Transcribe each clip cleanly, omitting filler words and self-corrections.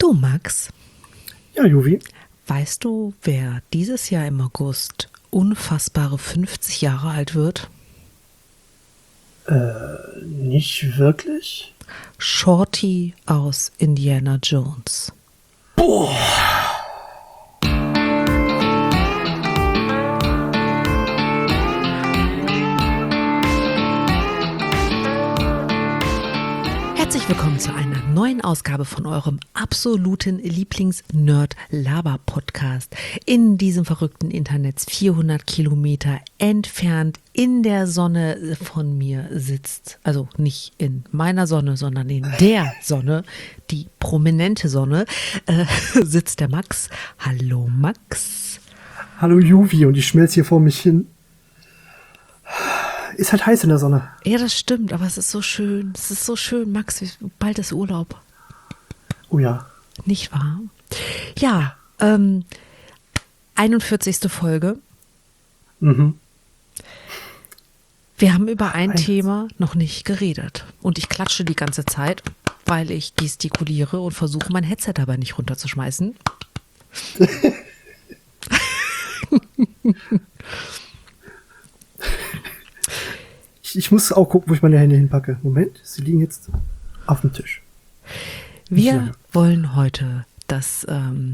Du Max, Ja, Juvi. weißt du, wer dieses Jahr im August unfassbare 50 Jahre alt wird? Nicht wirklich? Shorty aus Indiana Jones. Herzlich willkommen zu einer neuen Ausgabe von eurem absoluten Lieblings-Nerd-Laber-Podcast. In diesem verrückten Internet 400 Kilometer entfernt in der Sonne von mir sitzt, also nicht in meiner Sonne, sondern in der Sonne, die prominente Sonne, sitzt der Max. Hallo Max. Hallo Juvi, und ich schmelze hier vor mich hin. Ist halt heiß in der Sonne. Ja, das stimmt, aber es ist so schön. Es ist so schön, Max. Bald ist Urlaub. Oh ja. Nicht wahr? Ja, 41. Folge. Mhm. Wir haben über ein Thema noch nicht geredet. Und ich klatsche die ganze Zeit, weil ich gestikuliere und versuche, mein Headset dabei nicht runterzuschmeißen. Ich muss auch gucken, wo ich meine Hände hinpacke. Moment, sie liegen jetzt auf dem Tisch. Wir wollen heute das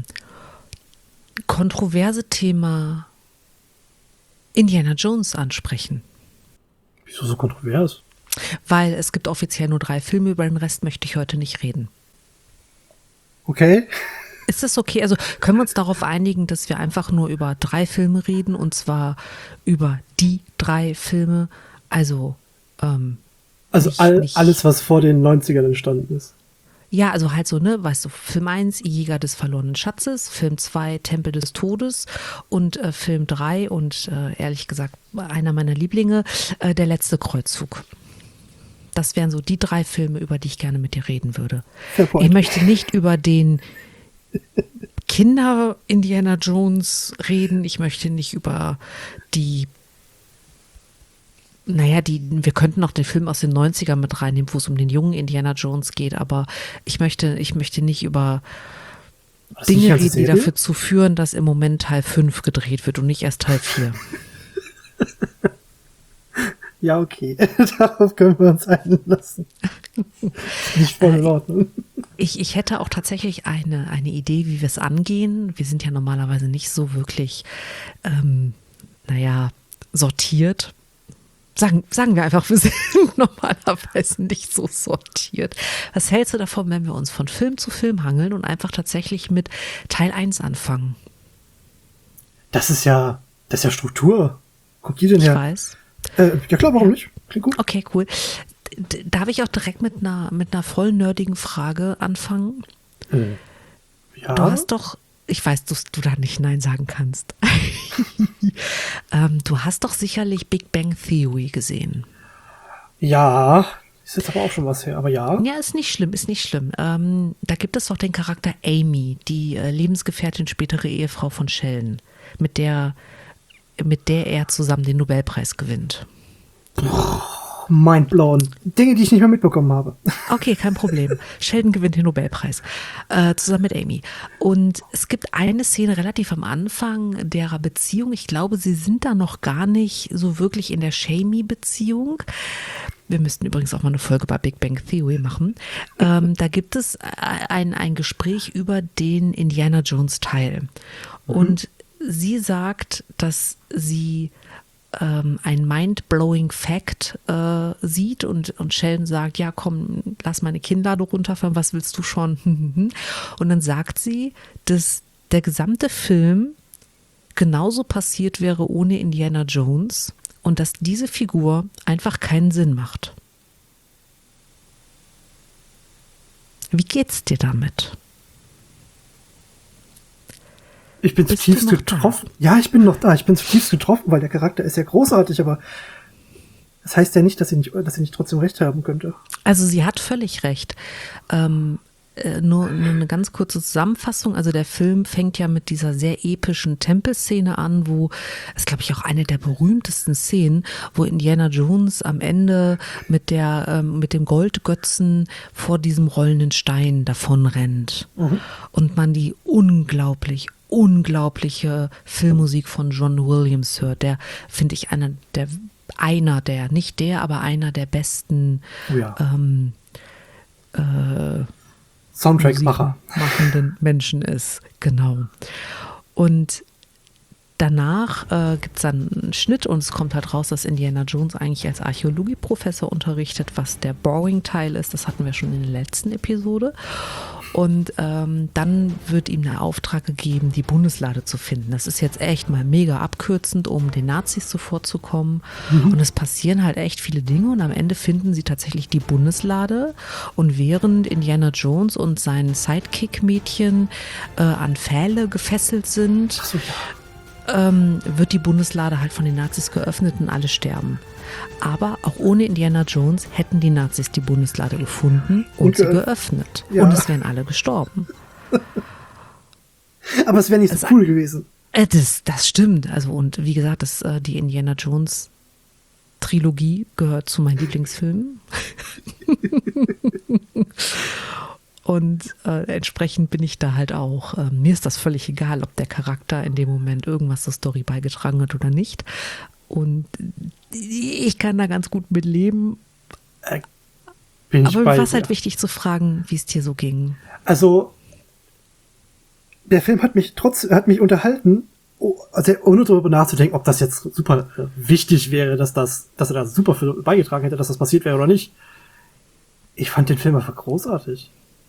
kontroverse Thema Indiana Jones ansprechen. Wieso so kontrovers? Weil es gibt offiziell nur 3 Filme, über den Rest möchte ich heute nicht reden. Okay. Ist das okay? Also können wir uns darauf einigen, dass wir einfach nur über 3 Filme reden, und zwar über die 3 Filme, also nicht, alles, was vor den 90ern entstanden ist. ja, also halt so, ne, weißt du, Film 1, Jäger des verlorenen Schatzes, Film 2, Tempel des Todes und Film 3 und ehrlich gesagt einer meiner Lieblinge, Der letzte Kreuzzug. Das wären so die 3 Filme, über die ich gerne mit dir reden würde. Ich möchte nicht über den Kinder-Indiana Jones reden, ich möchte nicht über wir könnten noch den Film aus den 90ern mit reinnehmen, wo es um den jungen Indiana Jones geht, aber ich möchte nicht über Dinge reden, die dafür zu führen, dass im Moment Teil 5 gedreht wird und nicht erst Teil 4. Ja, okay. Darauf können wir uns einlassen. Nicht voll in Ordnung. Ich hätte auch tatsächlich eine Idee, wie wir es angehen. Wir sind ja normalerweise nicht so wirklich, sortiert. Sagen wir einfach, wir sind normalerweise nicht so sortiert. Was hältst du davon, wenn wir uns von Film zu Film hangeln und einfach tatsächlich mit Teil 1 anfangen? Das ist ja Struktur. Guck die denn her? Ich weiß. Ja klar, warum nicht? Klingt gut. Okay, cool. Darf ich auch direkt mit einer voll nerdigen Frage anfangen? Ja. Du hast doch, ich weiß, dass du da nicht Nein sagen kannst. Du hast doch sicherlich Big Bang Theory gesehen. Ja, ist jetzt aber auch schon was her, aber ja. Ja, ist nicht schlimm. Da gibt es doch den Charakter Amy, die Lebensgefährtin, spätere Ehefrau von Sheldon, mit der er zusammen den Nobelpreis gewinnt. Mindblown. Dinge, die ich nicht mehr mitbekommen habe. Okay, kein Problem. Sheldon gewinnt den Nobelpreis zusammen mit Amy. Und es gibt eine Szene relativ am Anfang derer Beziehung. Ich glaube, sie sind da noch gar nicht so wirklich in der Shamey-Beziehung. Wir müssten übrigens auch mal eine Folge bei Big Bang Theory machen. Da gibt es ein Gespräch über den Indiana Jones Teil. Und sie sagt, dass sie ein mind-blowing Fact sieht und Sheldon sagt, ja komm, lass meine Kinnlade runterfahren, was willst du schon? Und dann sagt sie, dass der gesamte Film genauso passiert wäre ohne Indiana Jones und dass diese Figur einfach keinen Sinn macht. Wie geht's dir damit? Ich bin zutiefst getroffen. Ja, ich bin noch da. Ich bin zutiefst getroffen, weil der Charakter ist ja großartig, aber das heißt ja nicht, dass sie nicht trotzdem recht haben könnte. Also sie hat völlig recht. nur eine ganz kurze Zusammenfassung. Also der Film fängt ja mit dieser sehr epischen Tempelszene an, wo es, glaube ich, auch eine der berühmtesten Szenen, wo Indiana Jones am Ende mit dem Goldgötzen vor diesem rollenden Stein davonrennt. Und man die unglaubliche Filmmusik von John Williams hört. Der, finde ich, einer der besten Oh ja. Soundtrack-Macher. machenden Menschen ist. Genau. Und danach gibt es dann einen Schnitt und es kommt halt raus, dass Indiana Jones eigentlich als Archäologieprofessor unterrichtet, was der Boring-Teil ist. Das hatten wir schon in der letzten Episode. Und dann wird ihm der Auftrag gegeben, die Bundeslade zu finden. Das ist jetzt echt mal mega abkürzend, um den Nazis zuvorzukommen. Und es passieren halt echt viele Dinge und am Ende finden sie tatsächlich die Bundeslade. Und während Indiana Jones und sein Sidekick-Mädchen an Pfähle gefesselt sind, Ach so, ja. wird die Bundeslade halt von den Nazis geöffnet und alle sterben. Aber auch ohne Indiana Jones hätten die Nazis die Bundeslade gefunden und sie geöffnet. Ja. Und es wären alle gestorben. Aber es wäre nicht so cool gewesen. Das stimmt. Also, und wie gesagt, die Indiana Jones Trilogie gehört zu meinen Lieblingsfilmen. Und entsprechend bin ich da halt auch, mir ist das völlig egal, ob der Charakter in dem Moment irgendwas zur Story beigetragen hat oder nicht. Und ich kann da ganz gut mit leben. Bin ich Aber mir bei war es dir. halt wichtig zu fragen, wie es dir so ging. Also, der Film hat mich unterhalten, also ohne darüber nachzudenken, ob das jetzt super wichtig wäre, dass er da super viel beigetragen hätte, dass das passiert wäre oder nicht. Ich fand den Film einfach großartig.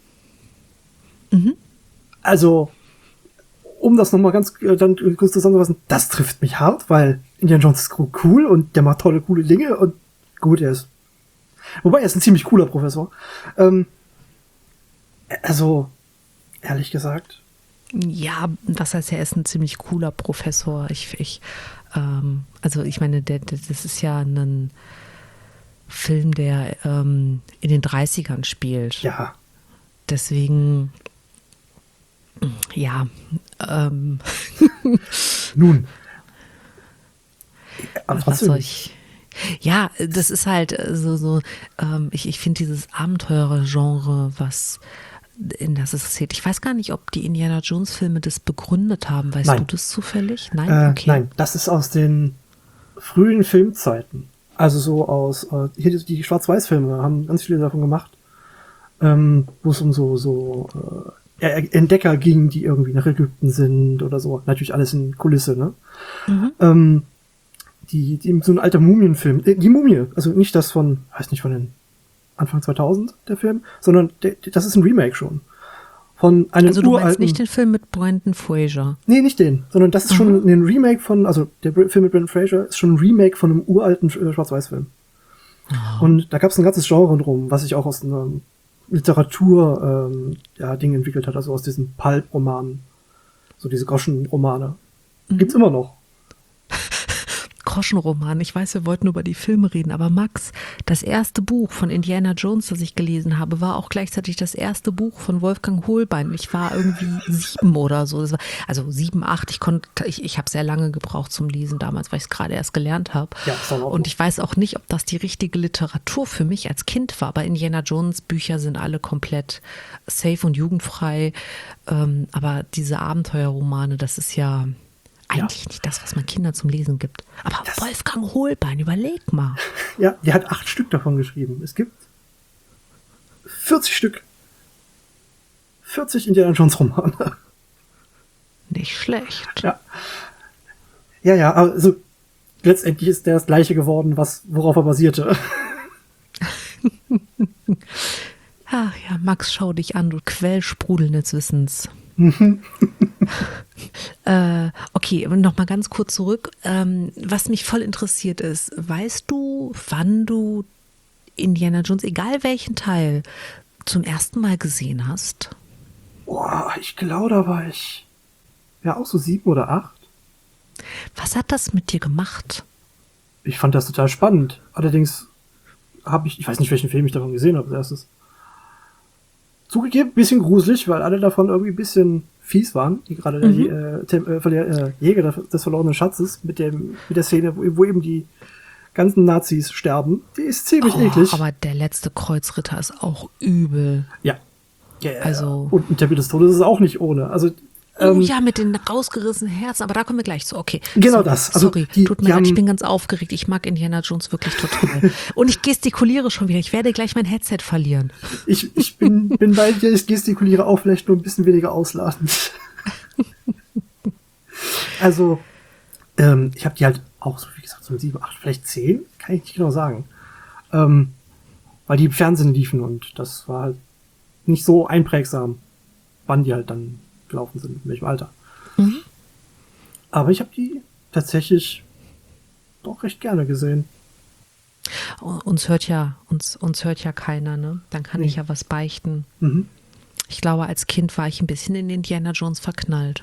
Also, um das nochmal dann kurz zusammenzufassen, das trifft mich hart, weil Indiana Jones ist cool und der macht coole Dinge und gut, wobei er ist ein ziemlich cooler Professor. Also, ehrlich gesagt, Ja, das heißt, er ist ein ziemlich cooler Professor. Also ich meine, das ist ja ein Film, der in den 30ern spielt. ja, Deswegen, ja, nun. Aber was trotzdem, soll ich? Ja, das ist halt ich finde dieses Abenteurer-Genre, in das es zählt. Ich weiß gar nicht, ob die Indiana Jones-Filme das begründet haben. Weißt Nein. du das zufällig? Nein? Okay. Nein, das ist aus den frühen Filmzeiten. Also so hier die Schwarz-Weiß-Filme haben ganz viele davon gemacht, wo es um so Entdecker ging, die irgendwie nach Ägypten sind oder so. Natürlich alles in Kulisse, ne? So ein alter Mumienfilm. Die Mumie, also nicht das von den Anfang 2000, der Film, sondern das ist ein Remake schon. Von einem Also du meinst uralten... nicht den Film mit Brendan Fraser? Nee, nicht den, sondern das ist schon ein Remake also der Film mit Brendan Fraser ist schon ein Remake von einem uralten Schwarz-Weiß-Film. Und da gab es ein ganzes Genre drum, was sich auch aus einer Literatur Ding entwickelt hat, also aus diesen Pulp-Romanen, so diese Groschenromane. Gibt's immer noch. Groschenroman. Ich weiß, wir wollten über die Filme reden, aber Max, das erste Buch von Indiana Jones, das ich gelesen habe, war auch gleichzeitig das erste Buch von Wolfgang Hohlbein. Ich war irgendwie 7 oder so. Also 7, 8. Ich habe sehr lange gebraucht zum Lesen damals, weil ich es gerade erst gelernt habe. Ja, ist auch und ich weiß auch nicht, ob das die richtige Literatur für mich als Kind war. Aber Indiana Jones Bücher sind alle komplett safe und jugendfrei. Aber diese Abenteuerromane, das ist ja eigentlich nicht das, was man Kindern zum Lesen gibt. Aber Wolfgang Hohlbein, überleg mal. Ja, der hat 8 Stück davon geschrieben. Es gibt 40 Stück. 40 Indiana Jones Romane. Nicht schlecht. Ja. Ja, also letztendlich ist der das gleiche geworden, worauf er basierte. Ja, Max, schau dich an, du Quell sprudelndes Wissens. Okay, noch mal ganz kurz zurück. Was mich voll interessiert ist, weißt du, wann du Indiana Jones, egal welchen Teil, zum ersten Mal gesehen hast? Boah, ich glaube, da war ich auch so 7 oder 8. Was hat das mit dir gemacht? Ich fand das total spannend. Allerdings ich weiß nicht, welchen Film ich davon gesehen habe als erstes. Zugegeben, ein bisschen gruselig, weil alle davon irgendwie ein bisschen fies waren. Wie gerade der Jäger des verlorenen Schatzes mit der Szene, wo eben die ganzen Nazis sterben. Die ist ziemlich eklig. Aber der letzte Kreuzritter ist auch übel. Ja. Also. Und ein Tempel des Todes ist auch nicht ohne. Also, ja, mit den rausgerissenen Herzen, aber da kommen wir gleich zu. Okay. Genau das. Also sorry, tut mir leid, ich bin ganz aufgeregt. Ich mag Indiana Jones wirklich total. Und ich gestikuliere schon wieder. Ich werde gleich mein Headset verlieren. Ich bin bei dir, ich gestikuliere auch vielleicht nur ein bisschen weniger ausladend. Also, ich habe die halt auch, so wie gesagt, so 7, 8, vielleicht 10, kann ich nicht genau sagen. Weil die im Fernsehen liefen und das war halt nicht so einprägsam, wann die halt dann gelaufen sind, in welchem Alter. Mhm. Aber ich habe die tatsächlich doch recht gerne gesehen. Uns hört ja keiner, ne? Dann kann ich ja was beichten. Mhm. Ich glaube, als Kind war ich ein bisschen in Indiana Jones verknallt.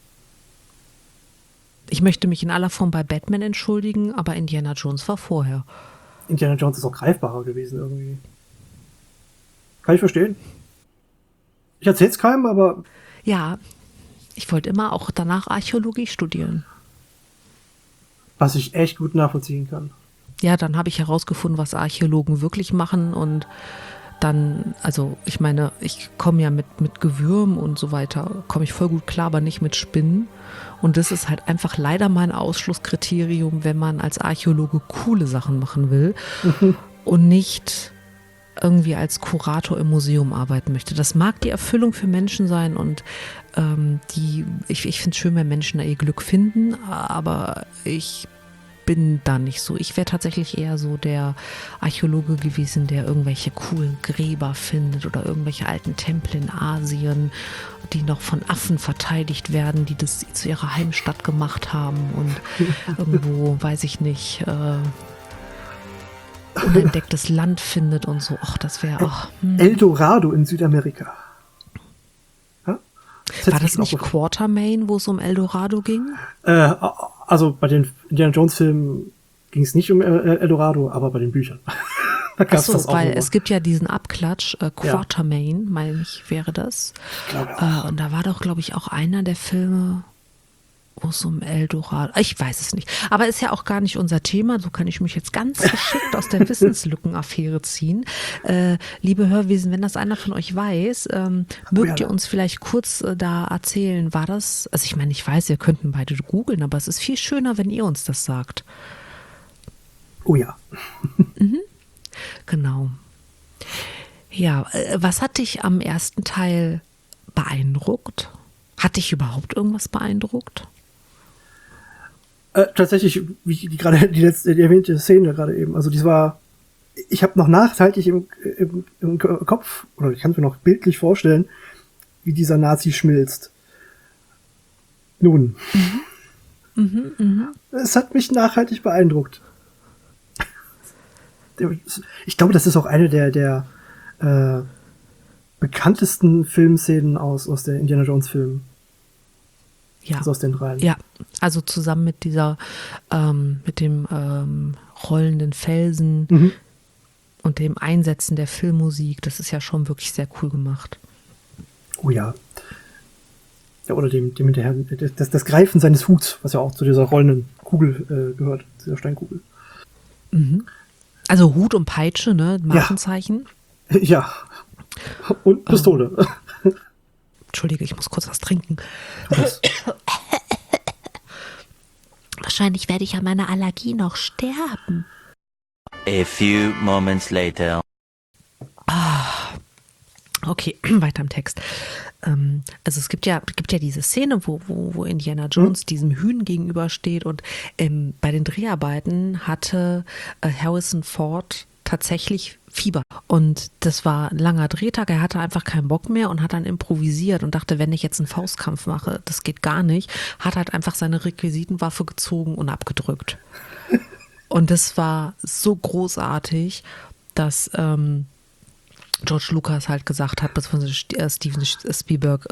Ich möchte mich in aller Form bei Batman entschuldigen, aber Indiana Jones war vorher. Indiana Jones ist auch greifbarer gewesen irgendwie. Kann ich verstehen. Ich erzähl's keinem, aber... Ja, ich wollte immer auch danach Archäologie studieren. Was ich echt gut nachvollziehen kann. Ja, dann habe ich herausgefunden, was Archäologen wirklich machen und dann, also ich meine, ich komme ja mit Gewürm und so weiter, komme ich voll gut klar, aber nicht mit Spinnen. Und das ist halt einfach leider mein Ausschlusskriterium, wenn man als Archäologe coole Sachen machen will und nicht irgendwie als Kurator im Museum arbeiten möchte. Das mag die Erfüllung für Menschen sein und ich finde es schön, wenn Menschen da ihr Glück finden, aber ich bin da nicht so. Ich wäre tatsächlich eher so der Archäologe gewesen, der irgendwelche coolen Gräber findet oder irgendwelche alten Tempel in Asien, die noch von Affen verteidigt werden, die das zu ihrer Heimstatt gemacht haben und irgendwo, weiß ich nicht, unentdecktes Land findet und so. Ach, das wäre auch... Eldorado in Südamerika. Ja? War das nicht Quatermain, wo es um Eldorado ging? Also bei den Indiana Jones Filmen ging es nicht um Eldorado, aber bei den Büchern. Da gab's das auch weil immer. Es gibt ja diesen Abklatsch, Quatermain, meine ich, wäre das. Ich glaube auch. Und da war doch, glaube ich, auch einer der Filme, wo es um Eldorado, ich weiß es nicht. Aber ist ja auch gar nicht unser Thema. So kann ich mich jetzt ganz geschickt aus der Wissenslückenaffäre ziehen. Liebe Hörwesen, wenn das einer von euch weiß, mögt ihr uns vielleicht kurz da erzählen, war das, also ich meine, ich weiß, ihr könnten beide googeln, aber es ist viel schöner, wenn ihr uns das sagt. Oh ja. Genau. Ja, was hat dich am ersten Teil beeindruckt? Hat dich überhaupt irgendwas beeindruckt? Tatsächlich, wie gerade die erwähnte Szene gerade eben. Also ich habe noch nachhaltig im Kopf, oder ich kann es mir noch bildlich vorstellen, wie dieser Nazi schmilzt. Nun. Es hat mich nachhaltig beeindruckt. Ich glaube, das ist auch eine der bekanntesten Filmszenen aus der Indiana Jones Filmen. Ja. Also aus den dreien. Ja, also zusammen mit dieser, mit dem rollenden Felsen und dem Einsetzen der Filmmusik, das ist ja schon wirklich sehr cool gemacht. Oh ja. Ja, oder dem hinterher, das Greifen seines Huts, was ja auch zu dieser rollenden Kugel gehört, zu dieser Steinkugel. Also Hut und Peitsche, ne? Markenzeichen. Ja. Und Pistole. Entschuldige, ich muss kurz was trinken. Wahrscheinlich werde ich an meiner Allergie noch sterben. A few moments later. Okay, weiter im Text. Also es gibt ja diese Szene, wo Indiana Jones diesem Hühn gegenübersteht und bei den Dreharbeiten hatte Harrison Ford tatsächlich Fieber. Und das war ein langer Drehtag, er hatte einfach keinen Bock mehr und hat dann improvisiert und dachte, wenn ich jetzt einen Faustkampf mache, das geht gar nicht, hat halt einfach seine Requisitenwaffe gezogen und abgedrückt. Und das war so großartig, dass George Lucas halt gesagt hat, beziehungsweise Steven Spielberg,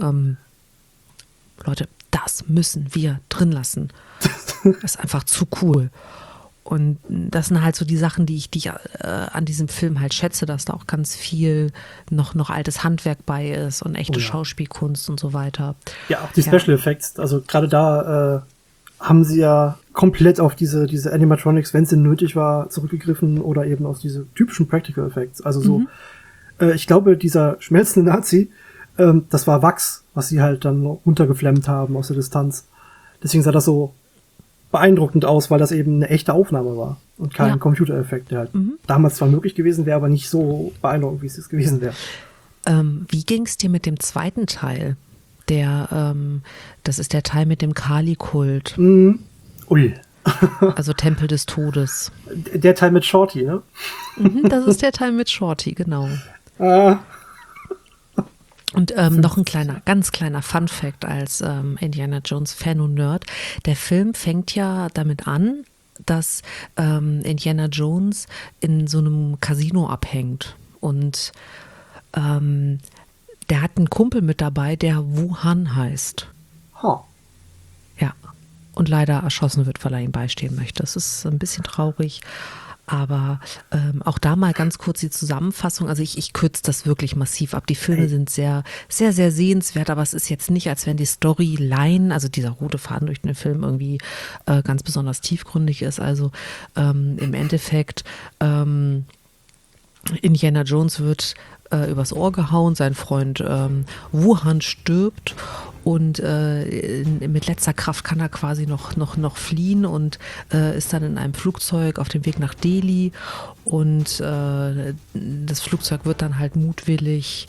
Leute, das müssen wir drin lassen. Das ist einfach zu cool. Und das sind halt so die Sachen, die ich an diesem Film halt schätze, dass da auch ganz viel noch altes Handwerk bei ist und echte Schauspielkunst und so weiter. Ja, auch die Special Effects, also gerade da haben sie ja komplett auf diese Animatronics, wenn es denn nötig war, zurückgegriffen oder eben auf diese typischen Practical Effects. Also so, ich glaube, dieser schmelzende Nazi, das war Wachs, was sie halt dann runtergeflammt haben aus der Distanz. Deswegen sah das so beeindruckend aus, weil das eben eine echte Aufnahme war und kein Computereffekt, der halt damals zwar möglich gewesen wäre, aber nicht so beeindruckend, wie es jetzt gewesen wäre. Wie ging es dir mit dem zweiten Teil? Das ist der Teil mit dem Kali-Kult. Ui. Also Tempel des Todes. Der Teil mit Shorty, ne? Das ist der Teil mit Shorty, genau. Und noch ein ganz kleiner Fun-Fact als Indiana Jones-Fan und Nerd. Der Film fängt ja damit an, dass Indiana Jones in so einem Casino abhängt. Und der hat einen Kumpel mit dabei, der Wuhan heißt. Ja. Und leider erschossen wird, weil er ihm beistehen möchte. Das ist ein bisschen traurig. Aber auch da mal ganz kurz die Zusammenfassung. Also ich kürze das wirklich massiv ab. Die Filme sind sehr, sehr, sehr sehenswert, aber es ist jetzt nicht, als wenn die Storyline, also dieser rote Faden durch den Film irgendwie ganz besonders tiefgründig ist. Also im Endeffekt Indiana Jones wird übers Ohr gehauen, sein Freund Wuhan stirbt und mit letzter Kraft kann er quasi noch fliehen und ist dann in einem Flugzeug auf dem Weg nach Delhi und das Flugzeug wird dann halt mutwillig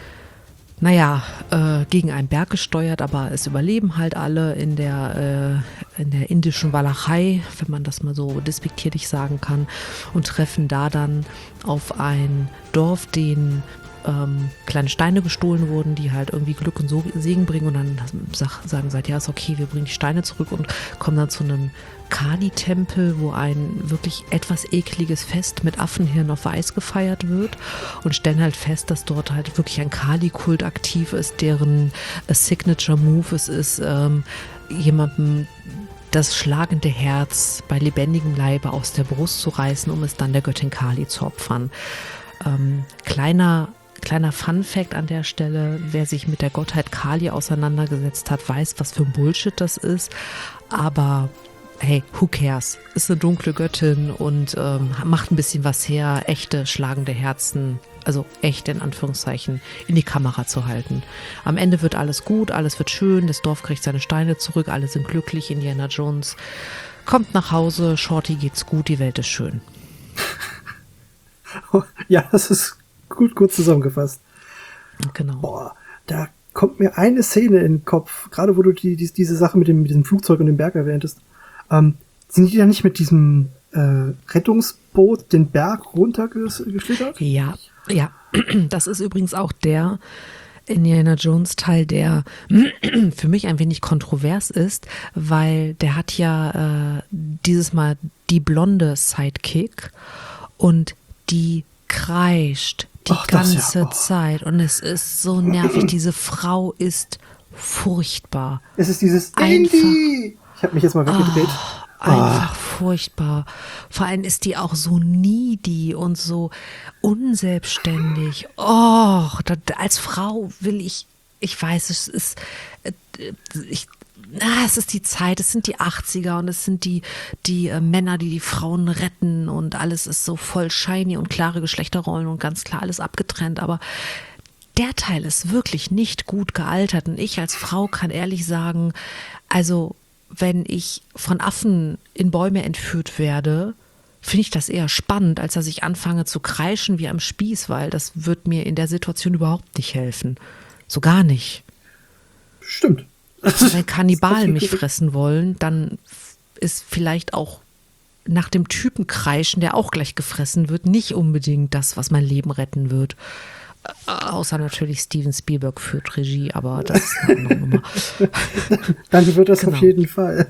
gegen einen Berg gesteuert, aber es überleben halt alle in der indischen Walachei, wenn man das mal so despektierlich sagen kann, und treffen da dann auf ein Dorf, denen kleine Steine gestohlen wurden, die halt irgendwie Glück und Segen bringen, und dann sagen sie halt, ja, ist okay, wir bringen die Steine zurück und kommen dann zu einem Kali-Tempel, wo ein wirklich etwas ekliges Fest mit Affenhirn auf Weiß gefeiert wird, und stellen halt fest, dass dort halt wirklich ein Kali-Kult aktiv ist, deren Signature Move es ist, jemandem das schlagende Herz bei lebendigem Leibe aus der Brust zu reißen, um es dann der Göttin Kali zu opfern. Kleiner Fun-Fact an der Stelle: Wer sich mit der Gottheit Kali auseinandergesetzt hat, weiß, was für ein Bullshit das ist. Aber hey, who cares? Ist eine dunkle Göttin und macht ein bisschen was her, echte schlagende Herzen, also echt in Anführungszeichen, in die Kamera zu halten. Am Ende wird alles gut, alles wird schön, das Dorf kriegt seine Steine zurück, alle sind glücklich, Indiana Jones kommt nach Hause, Shorty geht's gut, die Welt ist schön. Ja, das ist gut zusammengefasst. Genau. Boah, da kommt mir eine Szene in den Kopf, gerade wo du diese Sache mit diesem Flugzeug und dem Berg erwähntest. Sind die da nicht mit diesem Rettungsboot den Berg runtergeschlittert? Ja. Das ist übrigens auch der Indiana Jones Teil, der für mich ein wenig kontrovers ist, weil der hat ja dieses Mal die blonde Sidekick und die kreischt die ganze Zeit und es ist so nervig. Diese Frau ist furchtbar. Es ist dieses Indy. Ich habe mich jetzt mal weggedreht. Einfach furchtbar. Vor allem ist die auch so needy und so unselbstständig. Als Frau will ich weiß, es ist die Zeit, es sind die 80er und es sind die Männer, die Frauen retten und alles ist so voll shiny und klare Geschlechterrollen und ganz klar alles abgetrennt, aber der Teil ist wirklich nicht gut gealtert und ich als Frau kann ehrlich sagen, also wenn ich von Affen in Bäume entführt werde, finde ich das eher spannend, als dass ich anfange zu kreischen wie am Spieß, weil das wird mir in der Situation überhaupt nicht helfen. So gar nicht. Stimmt. Wenn Kannibalen mich fressen wollen, dann ist vielleicht auch nach dem Typen kreischen, der auch gleich gefressen wird, nicht unbedingt das, was mein Leben retten wird. Außer natürlich Steven Spielberg führt Regie, aber das ist eine andere Nummer. Dann wird das auf jeden Fall.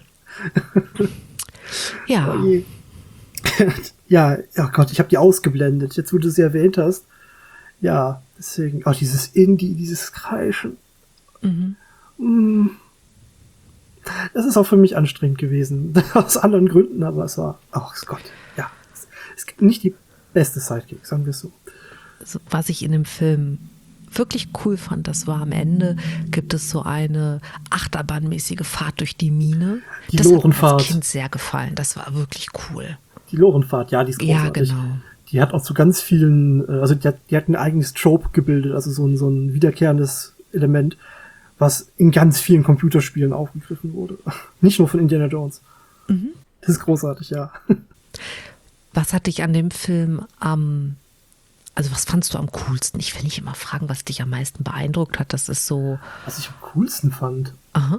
Ja. Oh ja, oh Gott, ich habe die ausgeblendet. Jetzt, wo du sie erwähnt hast. Ja, deswegen, dieses Indie, dieses Kreischen. Das ist auch für mich anstrengend gewesen. Aus anderen Gründen, aber es war, oh Gott, ja. Es gibt nicht die beste Sidekick, sagen wir es so. Also, was ich in dem Film wirklich cool fand, das war am Ende, gibt es so eine achterbahnmäßige Fahrt durch die Mine. Die Das hat mir Lorenfahrt. als Kind sehr gefallen. Das war wirklich cool. Die Lorenfahrt, ja, die ist Ja, großartig. genau. Die hat auch zu ganz vielen, also die hat ein eigenes Trope gebildet, also so ein wiederkehrendes Element, was in ganz vielen Computerspielen aufgegriffen wurde. Nicht nur von Indiana Jones. Das ist großartig, ja. Was hat dich an dem Film also was fandst du am coolsten? Ich will nicht immer fragen, was dich am meisten beeindruckt hat. Das ist so, Was ich am coolsten fand. aha,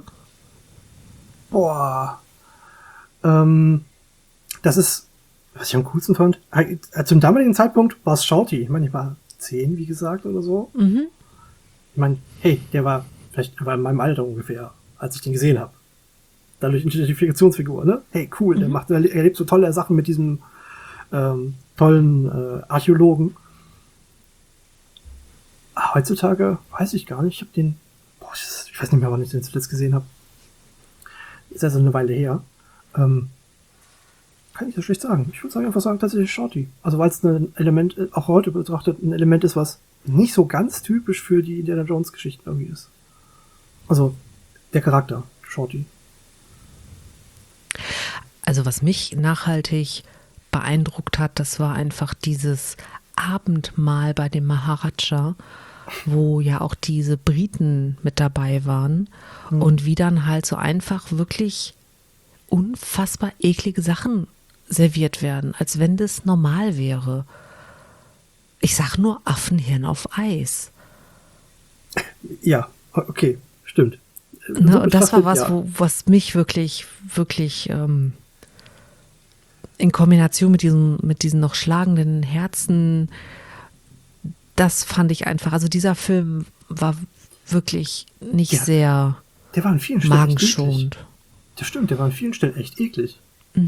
Boah. Das ist, was ich am coolsten fand. Zum damaligen Zeitpunkt war es Shorty. Ich meine, ich war 10, wie gesagt, oder so. Ich meine, hey, der war in meinem Alter ungefähr, als ich den gesehen habe. Dadurch Identifikationsfigur, ne? Hey, cool, er erlebt so tolle Sachen mit diesem tollen Archäologen. Heutzutage weiß ich gar nicht. Ich habe ich weiß nicht mehr, wann ich den zuletzt gesehen habe. Ist also eine Weile her. Kann ich so schlecht sagen. Ich würde einfach sagen, tatsächlich Shorty. Also weil es ein Element, auch heute betrachtet, ein Element ist, was nicht so ganz typisch für die Indiana Jones Geschichten irgendwie ist. Also der Charakter, Shorty. also was mich nachhaltig beeindruckt hat, das war einfach dieses Abendmahl bei dem Maharaja, wo ja auch diese Briten mit dabei waren und wie dann halt so einfach wirklich unfassbar eklige Sachen serviert werden, als wenn das normal wäre. Ich sag nur Affenhirn auf Eis. Ja, okay, stimmt. Ne, und das war was, ja. was mich wirklich, wirklich in Kombination mit diesen noch schlagenden Herzen, das fand ich einfach, also dieser Film war wirklich nicht Ja, sehr Der war an vielen Stellen echt eklig. magenschonend. Das stimmt, der war an vielen Stellen echt eklig.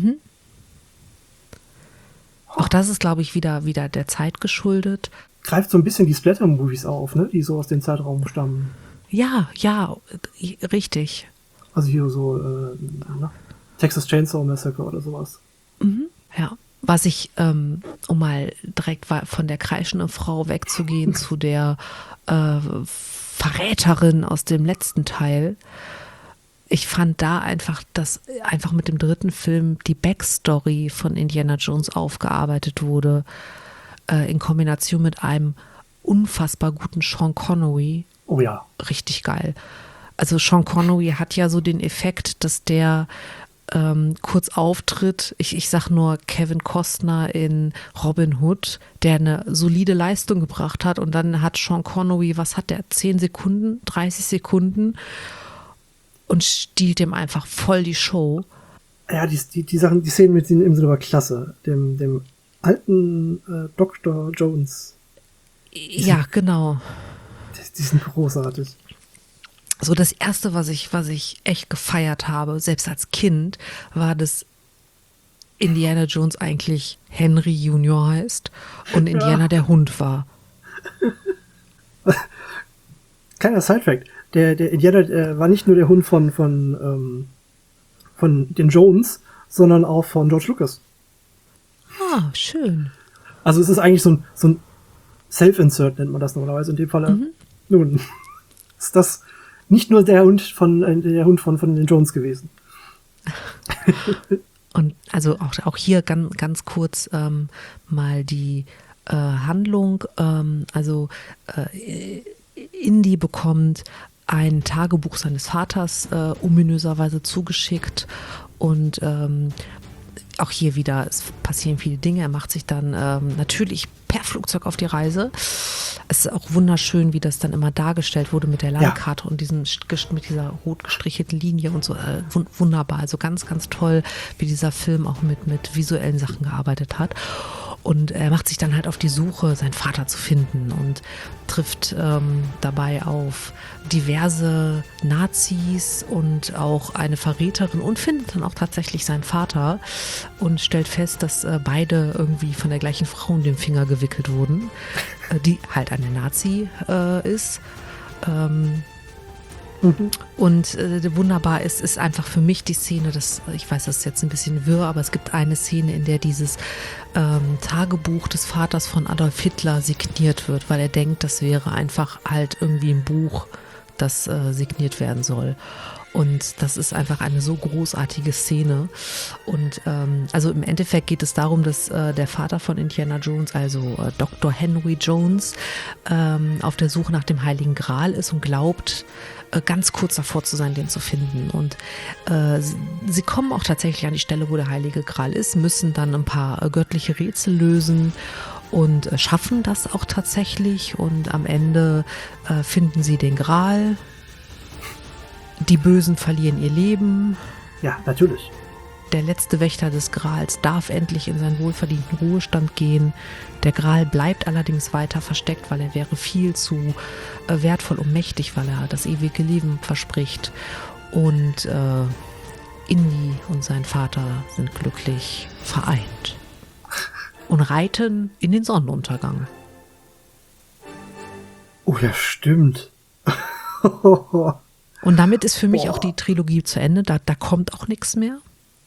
Auch das ist, glaube ich, wieder der Zeit geschuldet. Greift so ein bisschen die Splatter-Movies auf, ne? Die so aus dem Zeitraum stammen. Ja, richtig. Also hier so Texas Chainsaw Massacre oder sowas. Ja. Was ich, um mal direkt von der kreischenden Frau wegzugehen zu der Verräterin aus dem letzten Teil. Ich fand da einfach, dass einfach mit dem dritten Film die Backstory von Indiana Jones aufgearbeitet wurde, in Kombination mit einem unfassbar guten Sean Connery. Oh ja. Richtig geil. Also Sean Connery hat ja so den Effekt, dass der kurz auftritt. Ich sag nur Kevin Costner in Robin Hood, der eine solide Leistung gebracht hat und dann hat Sean Connery, was hat der, 10 Sekunden, 30 Sekunden und stiehlt dem einfach voll die Show. Ja, die Sachen, die Szenen mit ihm sind aber klasse. Dem alten Dr. Jones, Ja, genau. die sind großartig. So das Erste, was ich echt gefeiert habe, selbst als Kind, war, dass Indiana Jones eigentlich Henry Junior heißt und Indiana der Hund war. Kleiner Sidefact. Der Indiana war nicht nur der Hund von den Jones, sondern auch von George Lucas. Ah, schön. Also es ist eigentlich so ein Self-Insert, nennt man das normalerweise in dem Fall. Nun, ist das nicht nur der Hund von den Jones gewesen. Und also auch hier ganz kurz mal die Handlung. Indy bekommt ein Tagebuch seines Vaters ominöserweise zugeschickt und auch hier wieder, es passieren viele Dinge. Er macht sich dann natürlich per Flugzeug auf die Reise. Es ist auch wunderschön, wie das dann immer dargestellt wurde mit der Landkarte und mit dieser rot gestrichelten Linie und so. Wunderbar. Also ganz, ganz toll, wie dieser Film auch mit visuellen Sachen gearbeitet hat. Und er macht sich dann halt auf die Suche, seinen Vater zu finden und trifft dabei auf diverse Nazis und auch eine Verräterin und findet dann auch tatsächlich seinen Vater und stellt fest, dass beide irgendwie von der gleichen Frau um den Finger gewickelt wurden, die halt eine Nazi ist. Und wunderbar ist einfach für mich die Szene, ich weiß, das ist jetzt ein bisschen wirr, aber es gibt eine Szene, in der dieses Tagebuch des Vaters von Adolf Hitler signiert wird, weil er denkt, das wäre einfach halt irgendwie ein Buch, das signiert werden soll. Und das ist einfach eine so großartige Szene. Und also im Endeffekt geht es darum, dass der Vater von Indiana Jones, also Dr. Henry Jones, auf der Suche nach dem Heiligen Gral ist und glaubt, ganz kurz davor zu sein, den zu finden. Und sie kommen auch tatsächlich an die Stelle, wo der Heilige Gral ist, müssen dann ein paar göttliche Rätsel lösen und schaffen das auch tatsächlich. Und am Ende finden sie den Gral. Die Bösen verlieren ihr Leben. Ja, natürlich. Der letzte Wächter des Grals darf endlich in seinen wohlverdienten Ruhestand gehen. Der Gral bleibt allerdings weiter versteckt, weil er wäre viel zu wertvoll und mächtig, weil er das ewige Leben verspricht. Und Indy und sein Vater sind glücklich vereint und reiten in den Sonnenuntergang. Oh ja, stimmt. Und damit ist für mich auch die Trilogie zu Ende. Da kommt auch nichts mehr.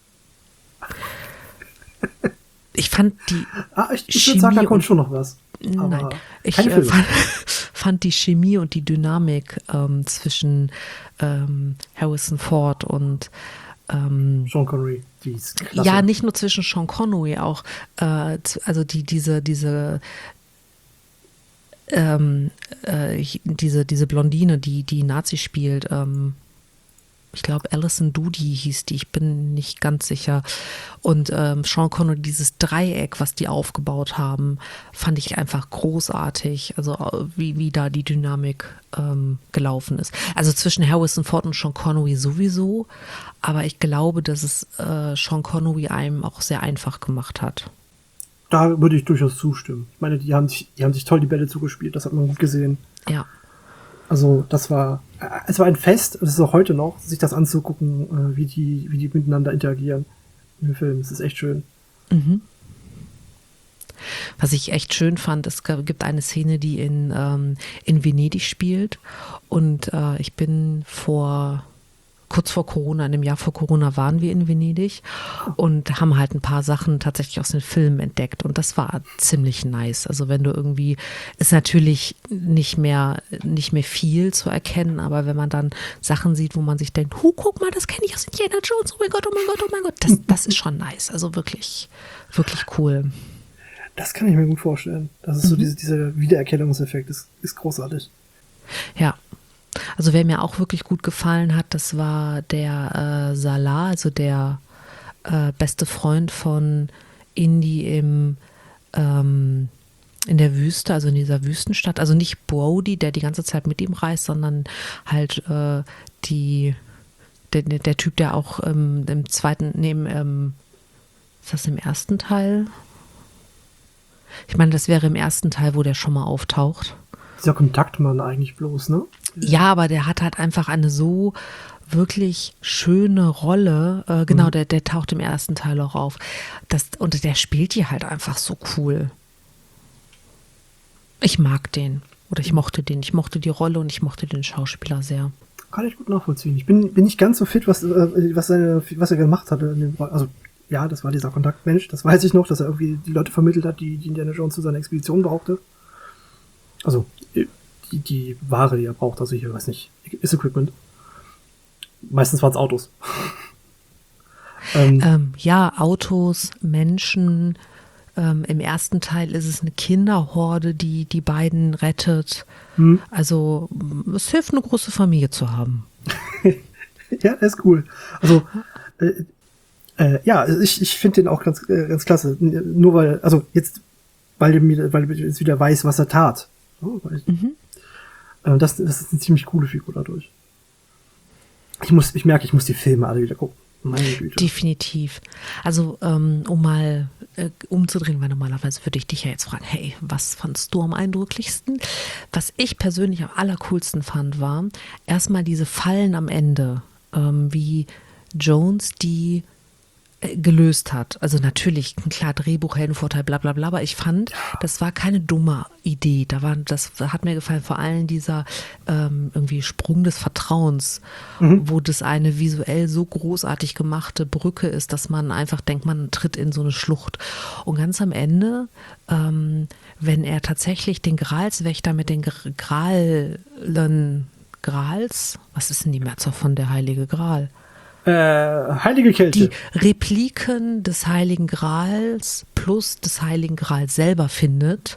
Ich fand die ich würde sagen, da kommt schon noch was. Nein, ich fand die Chemie und die Dynamik zwischen Harrison Ford und Sean Connery, die ist klasse. ja, nicht nur zwischen Sean Connery, auch also diese Blondine, die Nazi spielt, ich glaube Alison Doody hieß die, ich bin nicht ganz sicher. Und Sean Connery, dieses Dreieck, was die aufgebaut haben, fand ich einfach großartig. Also wie da die Dynamik gelaufen ist. Also zwischen Harrison Ford und Sean Connery sowieso, aber ich glaube, dass es Sean Connery einem auch sehr einfach gemacht hat. Da würde ich durchaus zustimmen. Ich meine, die haben sich toll die Bälle zugespielt, das hat man gut gesehen. Ja. Also es war ein Fest, das ist auch heute noch, sich das anzugucken, wie die miteinander interagieren im Film. Es ist echt schön. Mhm. Was ich echt schön fand, es gibt eine Szene, die in Venedig spielt und ich bin kurz vor Corona, in dem Jahr vor Corona waren wir in Venedig und haben halt ein paar Sachen tatsächlich aus den Filmen entdeckt und das war ziemlich nice. Also wenn du irgendwie, ist natürlich nicht mehr viel zu erkennen, aber wenn man dann Sachen sieht, wo man sich denkt, guck mal, das kenne ich aus Indiana Jones, oh mein Gott, oh mein Gott, oh mein Gott, das ist schon nice. Also wirklich, wirklich cool. Das kann ich mir gut vorstellen. Das ist so dieser Wiedererkennungseffekt, ist großartig. Ja. Also wer mir auch wirklich gut gefallen hat, das war der Salah, also der beste Freund von Indy in der Wüste, also in dieser Wüstenstadt. Also nicht Brody, der die ganze Zeit mit ihm reist, sondern halt der Typ, der auch im zweiten, ist das im ersten Teil? Ich meine, das wäre im ersten Teil, wo der schon mal auftaucht. Dieser Kontaktmann eigentlich bloß, ne? Ja, aber der hat halt einfach eine so wirklich schöne Rolle. Genau, der taucht im ersten Teil auch auf. Und der spielt die halt einfach so cool. Ich mag den. Oder ich mochte den. Ich mochte die Rolle und ich mochte den Schauspieler sehr. Kann ich gut nachvollziehen. Ich bin nicht ganz so fit, was er gemacht hatte. Also, ja, das war dieser Kontaktmensch. Das weiß ich noch, dass er irgendwie die Leute vermittelt hat, die Indiana Jones zu seiner Expedition brauchte. Also, die Ware, die er braucht, also ich weiß nicht, ist Equipment. Meistens waren es Autos. Ja, Autos, Menschen. Im ersten Teil ist es eine Kinderhorde, die beiden rettet. Also es hilft, eine große Familie zu haben. Ja, das ist cool. Also ja, ich finde den auch ganz klasse. Nur weil ich jetzt wieder weiß, was er tat. Das ist eine ziemlich coole Figur dadurch. Ich merke, ich muss die Filme alle wieder gucken. Meine Güte. Definitiv. Also, um mal umzudrehen, weil normalerweise würde ich dich ja jetzt fragen, hey, was fandst du am eindrücklichsten? Was ich persönlich am allercoolsten fand, war erstmal diese Fallen am Ende, wie Jones die gelöst hat. Also natürlich, klar, Drehbuch, Heldenvorteil, bla bla bla, aber ich fand, das war keine dumme Idee. Das hat mir gefallen, vor allem dieser irgendwie Sprung des Vertrauens, wo das eine visuell so großartig gemachte Brücke ist, dass man einfach denkt, man tritt in so eine Schlucht. Und ganz am Ende, wenn er tatsächlich den Gralswächter mit den Grals, was ist denn die Mehrzahl von der Heilige Gral? Heilige Kelche. Die Repliken des Heiligen Grals plus des Heiligen Grals selber findet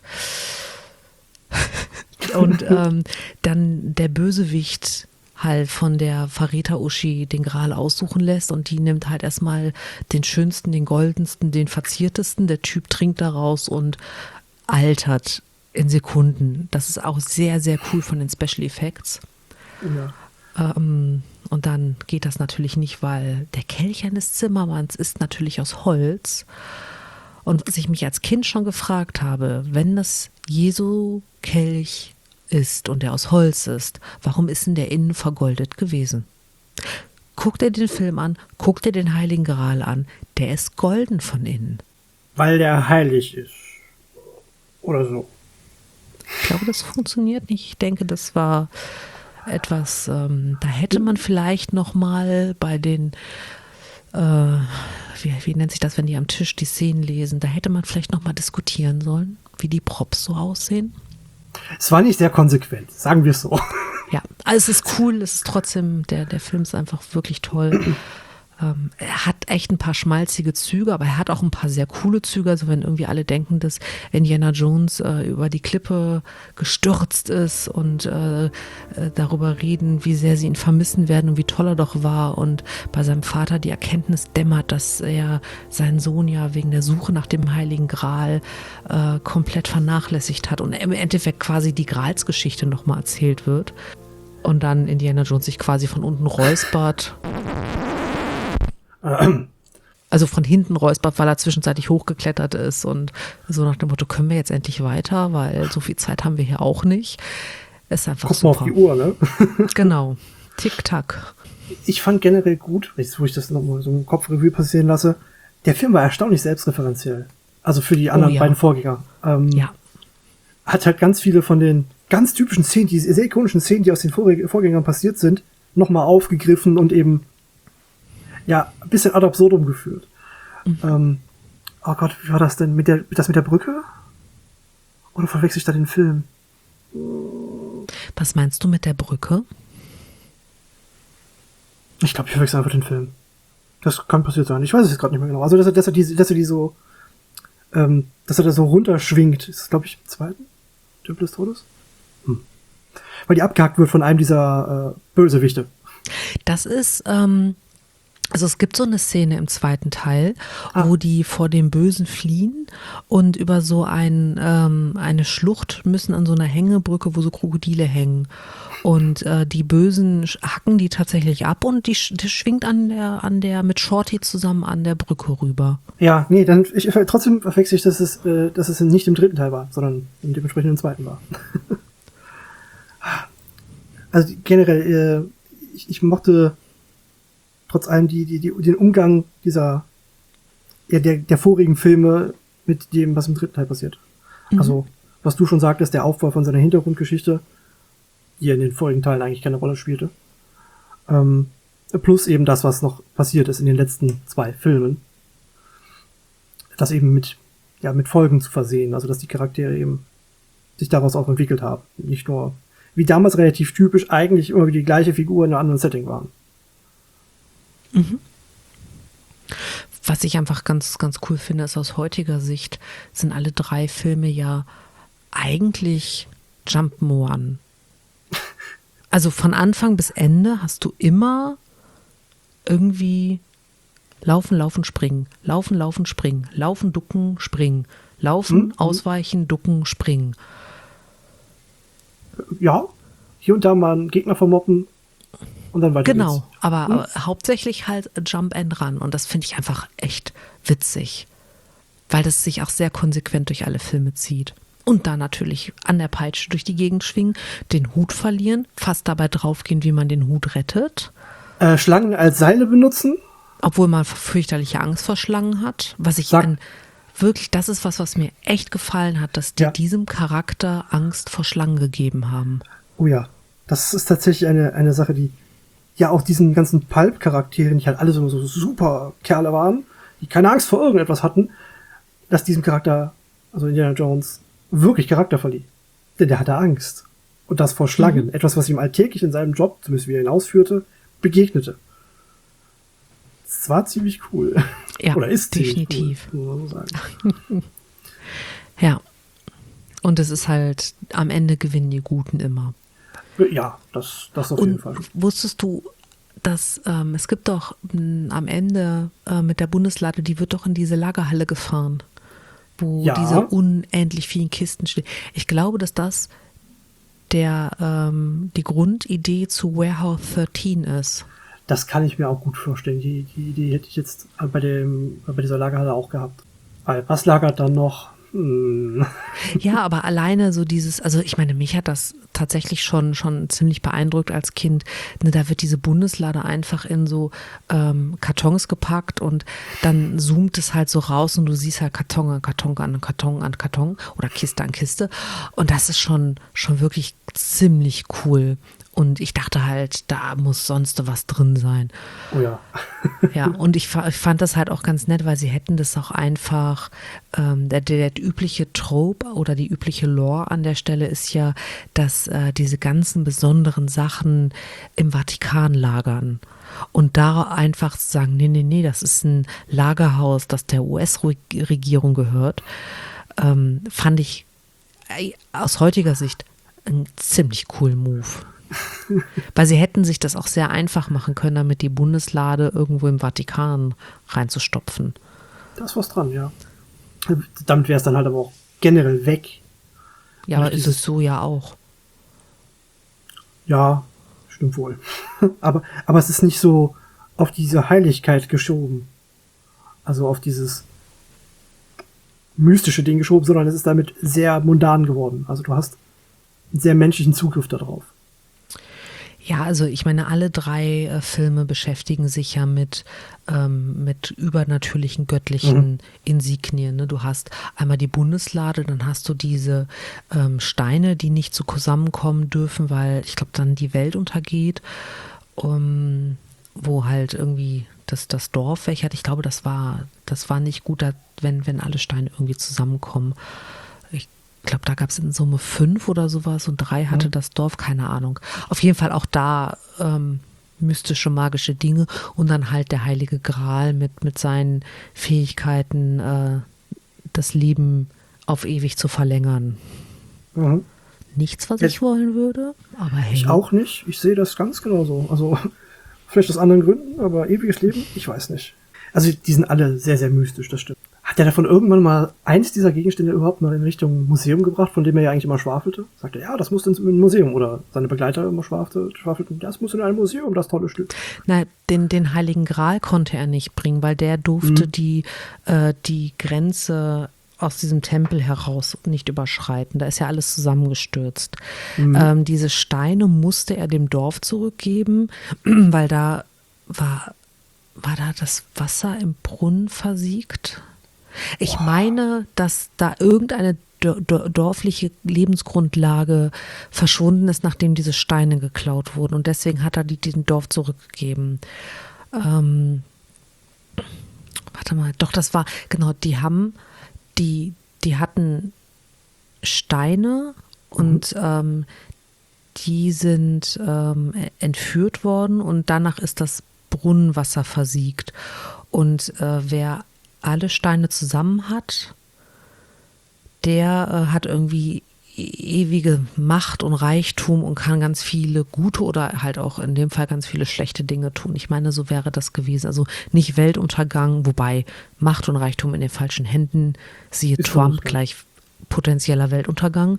und dann der Bösewicht halt von der Verräter Uschi den Gral aussuchen lässt und die nimmt halt erstmal den schönsten, den goldensten, den verziertesten, der Typ trinkt daraus und altert in Sekunden. Das ist auch sehr, sehr cool von den Special Effects. Ja. Und dann geht das natürlich nicht, weil der Kelch eines Zimmermanns ist natürlich aus Holz. Und was ich mich als Kind schon gefragt habe, wenn das Jesu-Kelch ist und der aus Holz ist, warum ist denn der innen vergoldet gewesen? Guck dir den Film an, guck dir den Heiligen Gral an, der ist golden von innen. Weil der heilig ist. Oder so. Ich glaube, das funktioniert nicht. Ich denke, das war etwas, da hätte man vielleicht noch mal bei den, wie nennt sich das, wenn die am Tisch die Szenen lesen, da hätte man vielleicht noch mal diskutieren sollen, wie die Props so aussehen. Es war nicht sehr konsequent, sagen wir es so. Ja, also es ist cool, es ist trotzdem, der Film ist einfach wirklich toll. Er hat echt ein paar schmalzige Züge, aber er hat auch ein paar sehr coole Züge. Also wenn irgendwie alle denken, dass Indiana Jones über die Klippe gestürzt ist und darüber reden, wie sehr sie ihn vermissen werden und wie toll er doch war und bei seinem Vater die Erkenntnis dämmert, dass er seinen Sohn ja wegen der Suche nach dem Heiligen Gral komplett vernachlässigt hat und im Endeffekt quasi die Gralsgeschichte nochmal erzählt wird und dann Indiana Jones sich quasi von unten räuspert. Also von hinten räuspert, weil er zwischenzeitlich hochgeklettert ist und so nach dem Motto, können wir jetzt endlich weiter, weil so viel Zeit haben wir hier auch nicht. Ist einfach Guck mal super. auf die Uhr, ne? Genau. Tick-Tack. Ich fand generell gut, wo ich das nochmal so im Kopfrevue passieren lasse, der Film war erstaunlich selbstreferenziell. Also für die anderen beiden Vorgänger. Ja. Hat halt ganz viele von den ganz typischen Szenen, die sehr ikonischen Szenen, die aus den Vorgängern passiert sind, nochmal aufgegriffen und eben ja, ein bisschen ad absurdum geführt. Oh Gott, wie war das denn? Mit der Brücke? Oder verwechsel ich da den Film? Was meinst du mit der Brücke? Ich glaube, ich verwechsel einfach den Film. Das kann passiert sein. Ich weiß es jetzt gerade nicht mehr genau. Also, dass er da so runterschwingt. Ist das, glaube ich, im zweiten? Tempel des Todes? Weil die abgehakt wird von einem dieser Bösewichte. Das ist, also es gibt so eine Szene im zweiten Teil, wo die vor dem Bösen fliehen und über so eine Schlucht müssen an so einer Hängebrücke, wo so Krokodile hängen. Und die Bösen hacken die tatsächlich ab und die schwingt an der mit Shorty zusammen an der Brücke rüber. Ja, nee, trotzdem verwechsel ich, dass es nicht im dritten Teil war, sondern dementsprechend im zweiten war. Also generell, ich mochte trotz allem den Umgang der vorigen Filme mit dem, was im dritten Teil passiert. Also, was du schon sagtest, der Aufbau von seiner Hintergrundgeschichte, die in den vorigen Teilen eigentlich keine Rolle spielte. Plus eben das, was noch passiert ist in den letzten 2 Filmen. Das eben mit Folgen zu versehen, also dass die Charaktere eben sich daraus auch entwickelt haben. Nicht nur, wie damals relativ typisch, eigentlich immer wieder die gleiche Figur in einem anderen Setting waren. Was ich einfach ganz, ganz cool finde, ist aus heutiger Sicht sind alle 3 Filme ja eigentlich Jump'n'One. Also von Anfang bis Ende hast du immer irgendwie laufen, laufen, springen, laufen, laufen, springen, laufen, ducken, springen, laufen, ausweichen, ducken, springen. Ja, hier und da mal einen Gegner vermoppen. Und dann weiter Genau, geht's. aber hauptsächlich halt Jump and Run und das finde ich einfach echt witzig, weil das sich auch sehr konsequent durch alle Filme zieht. Und da natürlich an der Peitsche durch die Gegend schwingen, den Hut verlieren, fast dabei draufgehen, wie man den Hut rettet. Schlangen als Seile benutzen. Obwohl man fürchterliche Angst vor Schlangen hat, was ich wirklich, das ist was mir echt gefallen hat, dass die diesem Charakter Angst vor Schlangen gegeben haben. Oh ja, das ist tatsächlich eine Sache, die ja auch diesen ganzen Pulp-Charakteren, die halt alle so super Kerle waren, die keine Angst vor irgendetwas hatten, dass diesem Charakter, also Indiana Jones, wirklich Charakter verlieh. Denn der hatte Angst. Und das vor Schlangen. Etwas, was ihm alltäglich in seinem Job, zumindest wie er ihn ausführte, begegnete. Das war ziemlich cool. Ja, oder ist definitiv. Cool, muss man so sagen. Ja. Und es ist halt, am Ende gewinnen die Guten immer. Ja, das auf jeden Fall. Wusstest du, dass es gibt doch am Ende mit der Bundeslade, die wird doch in diese Lagerhalle gefahren, wo diese unendlich vielen Kisten stehen. Ich glaube, dass das die Grundidee zu Warehouse 13 ist. Das kann ich mir auch gut vorstellen. Die Idee hätte ich jetzt bei dieser Lagerhalle auch gehabt. Weil was lagert dann noch? Ja, aber alleine so dieses, also ich meine, mich hat das tatsächlich schon ziemlich beeindruckt als Kind. Ne, da wird diese Bundeslade einfach in so Kartons gepackt und dann zoomt es halt so raus und du siehst halt Karton an Karton an Karton an Karton oder Kiste an Kiste. Und das ist schon wirklich ziemlich cool. Und ich dachte halt, da muss sonst was drin sein. Oh ja. Ja, und ich fand das halt auch ganz nett, weil sie hätten das auch einfach, der übliche Trope oder die übliche Lore an der Stelle ist ja, dass diese ganzen besonderen Sachen im Vatikan lagern. Und da einfach zu sagen, nee, das ist ein Lagerhaus, das der US-Regierung gehört, fand ich aus heutiger Sicht einen ziemlich coolen Move. Weil sie hätten sich das auch sehr einfach machen können, damit die Bundeslade irgendwo im Vatikan reinzustopfen. Da ist was dran, ja. Damit wäre es dann halt aber auch generell weg. Ja, aber ist es so ja auch. Ja, stimmt wohl. aber es ist nicht so auf diese Heiligkeit geschoben. Also auf dieses mystische Ding geschoben, sondern es ist damit sehr mundan geworden. Also du hast einen sehr menschlichen Zugriff darauf. Ja, also ich meine, alle drei Filme beschäftigen sich ja mit übernatürlichen, göttlichen Insignien. Ne? Du hast einmal die Bundeslade, dann hast du diese Steine, die nicht so zusammenkommen dürfen, weil ich glaube, dann die Welt untergeht, wo halt irgendwie das Dorf weg hat. Ich glaube, das war nicht gut, wenn alle Steine irgendwie zusammenkommen. Ich glaube, da gab es in Summe 5 oder sowas und 3 hatte das Dorf, keine Ahnung. Auf jeden Fall auch da mystische, magische Dinge und dann halt der Heilige Gral mit seinen Fähigkeiten, das Leben auf ewig zu verlängern. Nichts, was ich wollen würde, aber hey. Ich auch nicht. Ich sehe das ganz genauso. Also vielleicht aus anderen Gründen, aber ewiges Leben, ich weiß nicht. Also die sind alle sehr, sehr mystisch, das stimmt. Hat er davon irgendwann mal eins dieser Gegenstände überhaupt mal in Richtung Museum gebracht, von dem er ja eigentlich immer schwafelte? Sagte, ja, das muss ins Museum. Oder seine Begleiter immer schwafelten, das muss in ein Museum, das tolle Stück. Nein, den Heiligen Gral konnte er nicht bringen, weil der durfte die Grenze aus diesem Tempel heraus nicht überschreiten. Da ist ja alles zusammengestürzt. Diese Steine musste er dem Dorf zurückgeben, weil da war da das Wasser im Brunnen versiegt? Ich meine, dass da irgendeine dorfliche Lebensgrundlage verschwunden ist, nachdem diese Steine geklaut wurden. Und deswegen hat er die dem Dorf zurückgegeben. Warte mal, doch, das war, genau, die hatten Steine und die sind entführt worden und danach ist das Brunnenwasser versiegt. Und wer alle Steine zusammen hat, der hat irgendwie ewige Macht und Reichtum und kann ganz viele gute oder halt auch in dem Fall ganz viele schlechte Dinge tun. Ich meine, so wäre das gewesen. Also nicht Weltuntergang, wobei Macht und Reichtum in den falschen Händen, siehe Trump, gleich potenzieller Weltuntergang.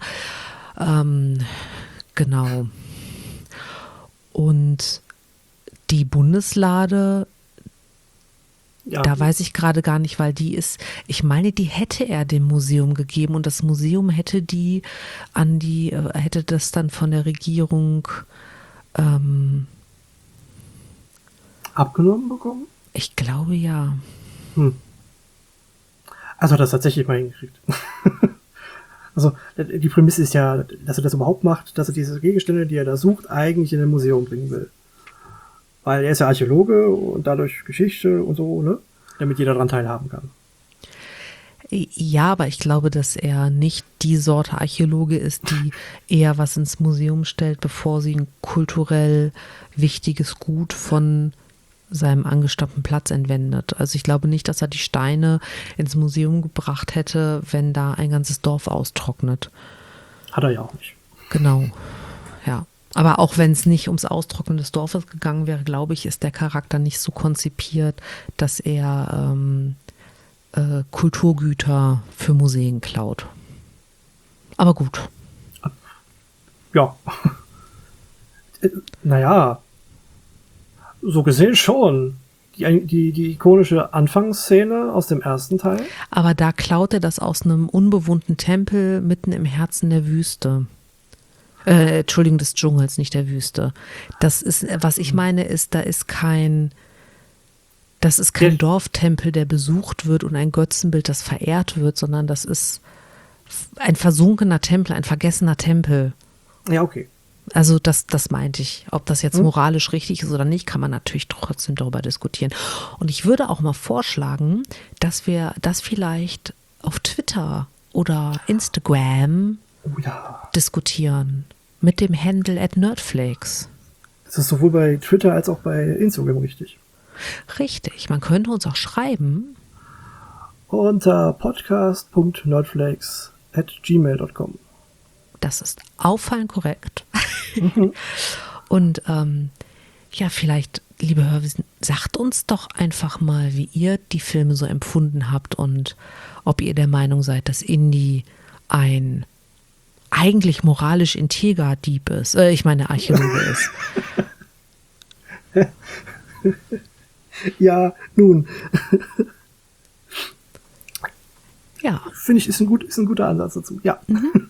Genau. Und die Bundeslade, ja. Da weiß ich gerade gar nicht, weil die ist, ich meine, die hätte er dem Museum gegeben und das Museum hätte hätte das dann von der Regierung abgenommen bekommen? Ich glaube ja. Also hat er das tatsächlich mal hingekriegt. Also die Prämisse ist ja, dass er das überhaupt macht, dass er diese Gegenstände, die er da sucht, eigentlich in ein Museum bringen will. Weil er ist ja Archäologe und dadurch Geschichte und so, ne? Damit jeder daran teilhaben kann. Ja, aber ich glaube, dass er nicht die Sorte Archäologe ist, die eher was ins Museum stellt, bevor sie ein kulturell wichtiges Gut von seinem angestammten Platz entwendet. Also ich glaube nicht, dass er die Steine ins Museum gebracht hätte, wenn da ein ganzes Dorf austrocknet. Hat er ja auch nicht. Genau, ja. Aber auch wenn es nicht ums Austrocknen des Dorfes gegangen wäre, glaube ich, ist der Charakter nicht so konzipiert, dass er Kulturgüter für Museen klaut. Aber gut. Ja. Naja, so gesehen schon. Die ikonische Anfangsszene aus dem ersten Teil. Aber da klaut er das aus einem unbewohnten Tempel mitten im Herzen der Wüste. Entschuldigung, des Dschungels, nicht der Wüste. Das ist, was ich meine, ist, das ist kein Dorftempel, der besucht wird und ein Götzenbild, das verehrt wird, sondern das ist ein versunkener Tempel, ein vergessener Tempel. Ja, okay. Also das meinte ich. Ob das jetzt moralisch richtig ist oder nicht, kann man natürlich trotzdem darüber diskutieren. Und ich würde auch mal vorschlagen, dass wir das vielleicht auf Twitter oder Instagram diskutieren. Mit dem Handle @Nerdflakes. Das ist sowohl bei Twitter als auch bei Instagram richtig. Richtig, man könnte uns auch schreiben. Unter podcast.nerdflakes@gmail.com. Das ist auffallend korrekt. Und ja, vielleicht, liebe Hörwissen, sagt uns doch einfach mal, wie ihr die Filme so empfunden habt und ob ihr der Meinung seid, dass Indy ein eigentlich moralisch integer Dieb ist. Ich meine, Archäologe ist. Ja, nun. Ja. Finde ich, ist ein guter Ansatz dazu. Ja.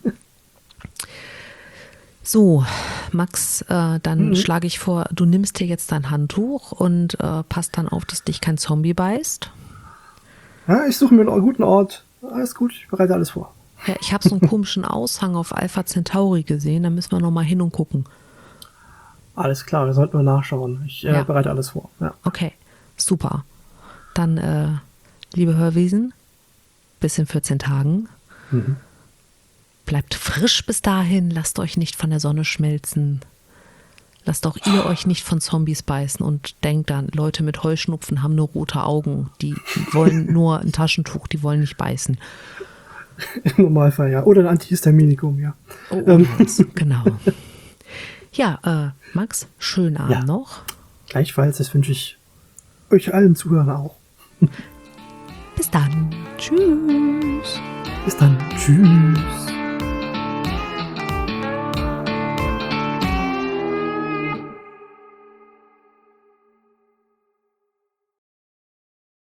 So, Max, dann schlage ich vor, du nimmst dir jetzt dein Handtuch und passt dann auf, dass dich kein Zombie beißt. Ja, ich suche mir einen guten Ort. Alles gut, ich bereite alles vor. Ja, ich habe so einen komischen Aushang auf Alpha Centauri gesehen, da müssen wir noch mal hin und gucken. Alles klar, wir sollten mal nachschauen. Ich bereite alles vor. Ja. Okay, super. Dann, liebe Hörwesen, bis in 14 Tagen. Bleibt frisch bis dahin, lasst euch nicht von der Sonne schmelzen. Lasst auch ihr euch nicht von Zombies beißen und denkt dann, Leute mit Heuschnupfen haben nur rote Augen. Die wollen nur ein Taschentuch, die wollen nicht beißen. Im Normalfall, ja. Oder ein Antihistaminikum, ja. Genau. Ja, Max, schönen Abend noch. Gleichfalls, das wünsche ich euch allen Zuhörern auch. Bis dann. Tschüss. Bis dann. Tschüss.